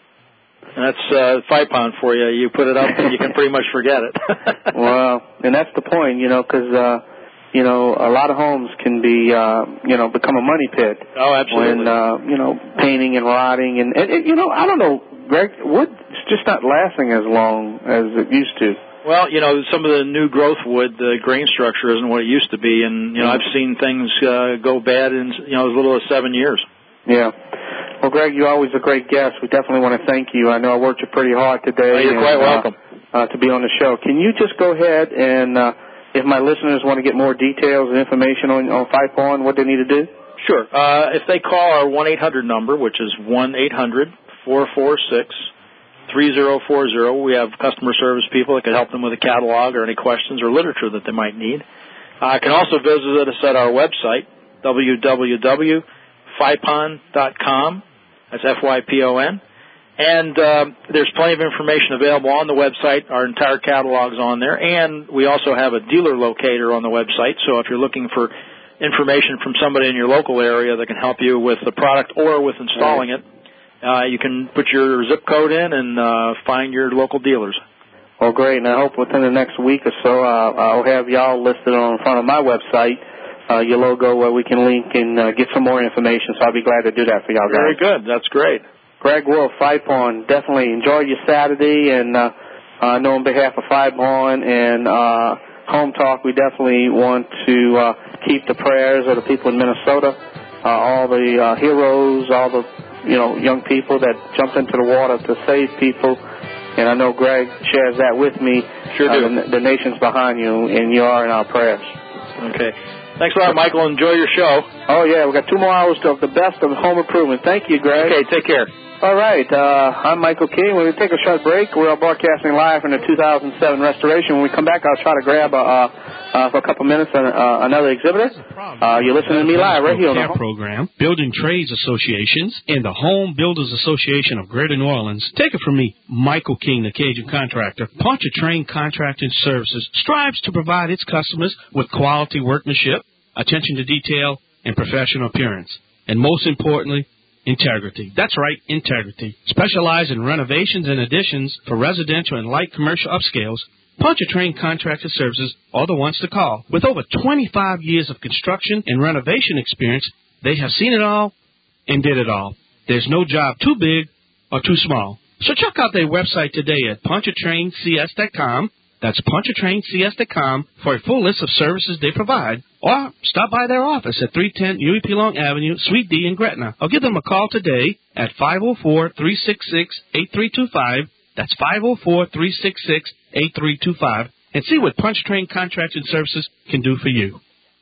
That's uh, Five Pound for you. You put it up and you can pretty much forget it. Well, and that's the point, you know, because, uh, you know, a lot of homes can be, uh, you know, become a money pit. Oh, absolutely. When, uh, you know, painting and rotting. And, and, and, you know, I don't know, Greg, wood's just not lasting as long as it used to. Well, you know, some of the new growth wood, the grain structure isn't what it used to be. And, you know, I've seen things uh, go bad in, you know, as little as seven years. Yeah. Well, Greg, you're always a great guest. We definitely want to thank you. I know I worked you pretty hard today. Oh, you're and, quite welcome. Uh, uh, to be on the show. Can you just go ahead and, uh, if my listeners want to get more details and information on, on Five Pound, what they need to do? Sure. Uh, if they call our one eight hundred number, which is one eight hundred four four six three zero four zero, we have customer service people that can help them with a catalog or any questions or literature that they might need. Uh, can also visit us at our website, w w w dot five pon dot com. That's F Y P O N. And uh, there's plenty of information available on the website. Our entire catalog's on there. And we also have a dealer locator on the website. So if you're looking for information from somebody in your local area that can help you with the product or with installing it, uh, you can put your zip code in and uh, find your local dealers. Well, great. And I hope within the next week or so uh, I'll have y'all listed on front of my website, uh, your logo, where we can link and uh, get some more information. So I'll be glad to do that for y'all guys. Very good. That's great. Greg Wolf, Five Pound, definitely enjoy your Saturday, and uh, I know on behalf of Five Pound and uh, Home Talk, we definitely want to uh, keep the prayers of the people in Minnesota, uh, all the uh, heroes, all the you know young people that jumped into the water to save people, and I know Greg shares that with me. Sure do. Uh, the, the nation's behind you, and you are in our prayers. Okay. Thanks a lot, Michael. Enjoy your show. Oh, yeah. We've got two more hours of the best of home improvement. Thank you, Greg. Okay, take care. All right. Uh, I'm Michael King. We're going to take a short break. We're broadcasting live from the two thousand seven restoration. When we come back, I'll try to grab, uh, uh, for a couple minutes, uh, another exhibitor. Uh, you're listening to me live right here on the home program, Building Trades Associations, and the Home Builders Association of Greater New Orleans. Take it from me, Michael King, the Cajun contractor. Pontchartrain Contracting Services strives to provide its customers with quality workmanship, attention to detail, and professional appearance. And most importantly, integrity. That's right, integrity. Specialize in renovations and additions for residential and light commercial upscales. Pontchartrain Contractor Services are the ones to call. With over twenty-five years of construction and renovation experience, they have seen it all and did it all. There's no job too big or too small. So check out their website today at pontchartrain c s dot com. That's pontchartrain c s dot com for a full list of services they provide, or stop by their office at three ten Huey P. Long Avenue, Suite D in Gretna, or give them a call today at five oh four, three six six, eight three two five. That's five oh four, three six six, eight three two five, and see what Pontchartrain Contracting Services can do for you.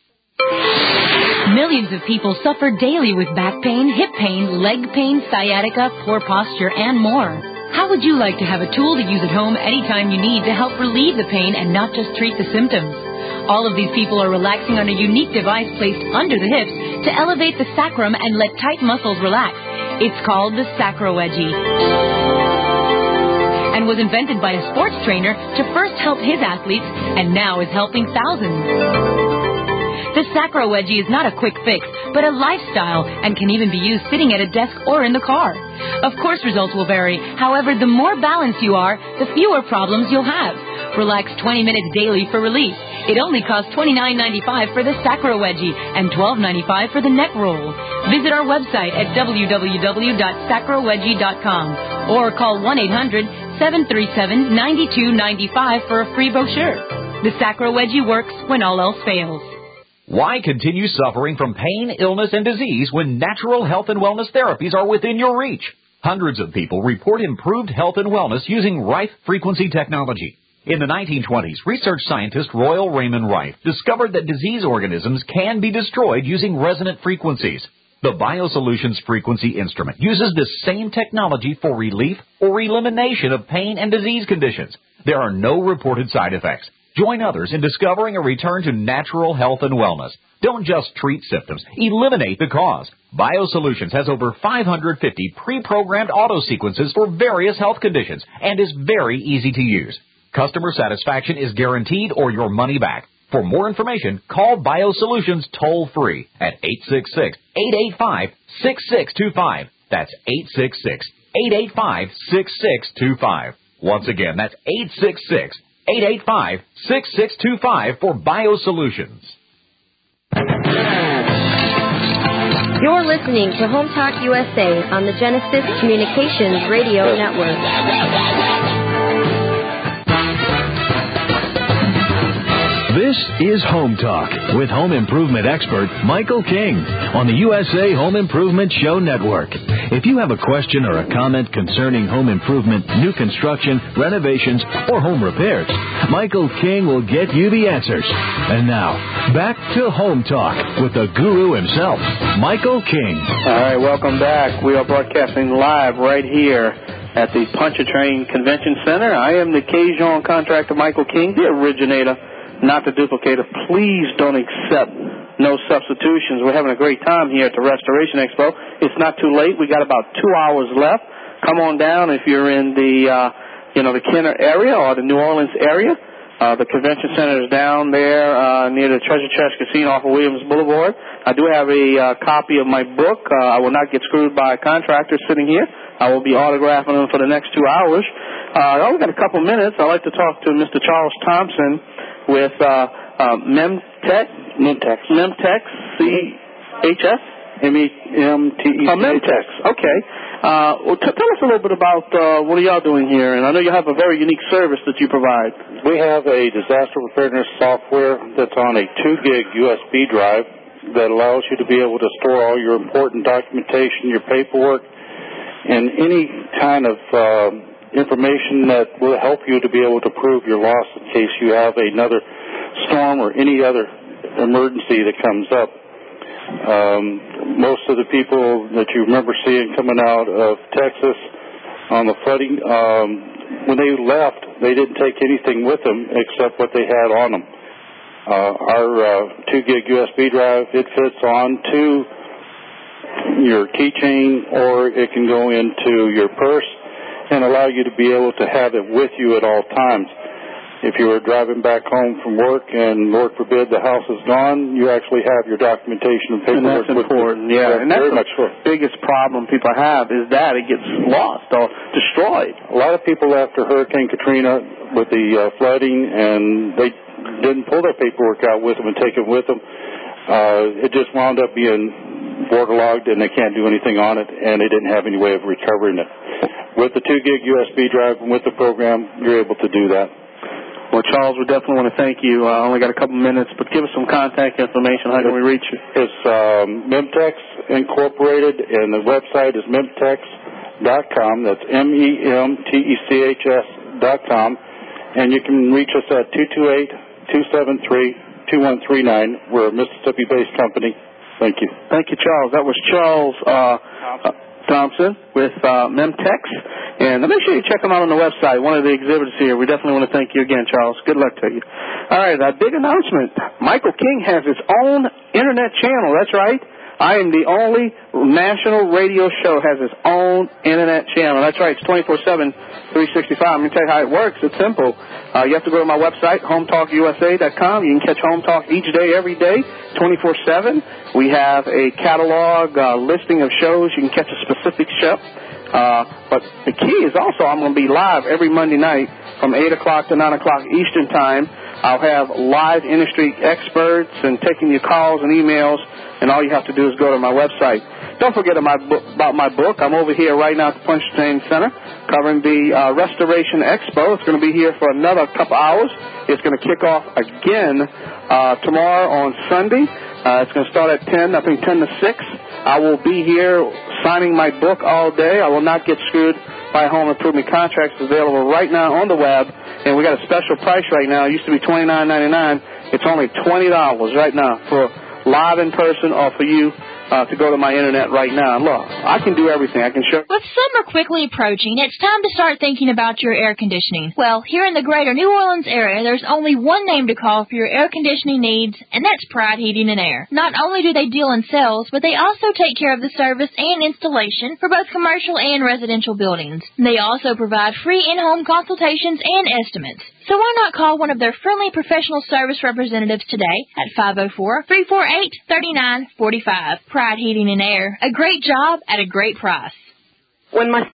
Millions of people suffer daily with back pain, hip pain, leg pain, sciatica, poor posture, and more. How would you like to have a tool to use at home anytime you need to help relieve the pain and not just treat the symptoms? All of these people are relaxing on a unique device placed under the hips to elevate the sacrum and let tight muscles relax. It's called the Sacro Wedgie, and was invented by a sports trainer to first help his athletes and now is helping thousands. The Sacro Wedgie is not a quick fix, but a lifestyle, and can even be used sitting at a desk or in the car. Of course, results will vary. However, the more balanced you are, the fewer problems you'll have. Relax twenty minutes daily for relief. It only costs twenty-nine ninety-five for the Sacro Wedgie and twelve ninety-five for the neck roll. Visit our website at w w w dot sacro wedgie dot com or call one eight hundred seven three seven, nine two nine five for a free brochure. The Sacro Wedgie works when all else fails. Why continue suffering from pain, illness, and disease when natural health and wellness therapies are within your reach? Hundreds of people report improved health and wellness using Rife frequency technology. In the nineteen twenties, research scientist Royal Raymond Rife discovered that disease organisms can be destroyed using resonant frequencies. The BioSolutions frequency instrument uses this same technology for relief or elimination of pain and disease conditions. There are no reported side effects. Join others in discovering a return to natural health and wellness. Don't just treat symptoms, eliminate the cause. BioSolutions has over five hundred fifty pre-programmed auto sequences for various health conditions and is very easy to use. Customer satisfaction is guaranteed or your money back. For more information, call BioSolutions toll-free at eight six six, eight eight five, six six two five. That's eight six six, eight eight five, six six two five. Once again, that's eight six six, eight eight five, six six two five for BioSolutions. You're listening to Home Talk U S A on the Genesis Communications Radio Network. This is Home Talk with home improvement expert Michael King on the U S A Home Improvement Show Network. If you have a question or a comment concerning home improvement, new construction, renovations, or home repairs, Michael King will get you the answers. And now, back to Home Talk with the guru himself, Michael King. All right, welcome back. We are broadcasting live right here at the Pontchartrain Convention Center. I am the Cajun contractor Michael King, the originator, not the duplicator. Please don't accept no substitutions. We're having a great time here at the Restoration Expo. It's not too late. We got about two hours left. Come on down if you're in the, uh, you know, the Kenner area or the New Orleans area. Uh, the convention center is down there uh, near the Treasure Chest Casino off of Williams Boulevard. I do have a uh, copy of my book. Uh, I will not get screwed by a contractor sitting here. I will be autographing them for the next two hours. Uh, I only got a couple minutes. I'd like to talk to Mister Charles Thompson with uh, uh, Memtech. Memtex. Memtex, C H S? M E M T E C H S. Oh, Memtex. Okay. Uh, well, t- tell us a little bit about uh, what are y'all doing here, and I know you have a very unique service that you provide. We have a disaster preparedness software that's on a two gig U S B drive that allows you to be able to store all your important documentation, your paperwork, and any kind of uh, information that will help you to be able to prove your loss in case you have another storm or any other emergency that comes up. Um, most of the people that you remember seeing coming out of Texas on the flooding, um, when they left, they didn't take anything with them except what they had on them. Uh, our uh, two gig U S B drive, it fits onto your keychain, or it can go into your purse and allow you to be able to have it with you at all times. If you were driving back home from work and, Lord forbid, the house is gone, you actually have your documentation and paperwork. And that's important, yeah. yeah. And that's very the much so. biggest problem people have is that it gets lost or destroyed. A lot of people after Hurricane Katrina with the uh, flooding, and they didn't pull their paperwork out with them and take it with them. Uh, it just wound up being waterlogged, and they can't do anything on it, and they didn't have any way of recovering it. With the two gig U S B drive and with the program, you're able to do that. Well, Charles, we definitely want to thank you. I uh, only got a couple minutes, but give us some contact information. How can we reach you? It's um, Memtex Incorporated, and the website is memtex dot com. That's M E M T E C H S dot com. And you can reach us at two two eight, two seven three, two one three nine. We're a Mississippi-based company. Thank you. Thank you, Charles. That was Charles uh, uh, Thompson with uh, Memtex. And make sure you check them out on the website, one of the exhibits here. We definitely want to thank you again, Charles. Good luck to you. All right, a big announcement. Michael King has his own internet channel. That's right. I am the only national radio show has its own internet channel. That's right. It's twenty-four seven, three sixty-five. I'm going to tell you how it works. It's simple. Uh, you have to go to my website, home talk U S A dot com. You can catch Home Talk each day, every day, twenty-four seven. We have a catalog uh, listing of shows. You can catch a specific show. Uh, but the key is also I'm going to be live every Monday night from eight o'clock to nine o'clock Eastern Time I'll have live industry experts and taking your calls and emails, and all you have to do is go to my website. Don't forget about my book. About my book. I'm over here right now at the Punch Training Center covering the uh, Restoration Expo. It's going to be here for another couple hours. It's going to kick off again uh, tomorrow on Sunday. Uh, it's going to start at ten, I think ten to six. I will be here signing my book all day. I will not get screwed by home improvement contracts. It's available right now on the web, and we got a special price right now. It used to be twenty-nine ninety-nine. It's only twenty dollars right now for live in person or for you uh, to go to my internet right now. And look, I can do everything. I can show. With summer quickly approaching, it's time to start thinking about your air conditioning. Well, here in the greater New Orleans area, there's only one name to call for your air conditioning needs, and that's Pride Heating and Air. Not only do they deal in sales, but they also take care of the service and installation for both commercial and residential buildings. They also provide free in-home consultations and estimates. So why not call one of their friendly professional service representatives today at five oh four, three four eight, three nine four five. Pride Heating and Air. A great job at a great price. When my